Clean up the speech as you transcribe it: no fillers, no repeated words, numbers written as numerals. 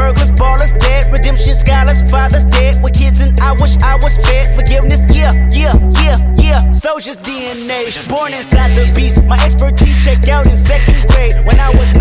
burglars, ballers, dead, redemption scholars, fathers dead with kids, and I wish I was fed forgiveness. Yeah, soldier's DNA, born inside the beast. My expertise checked out in second grade when I was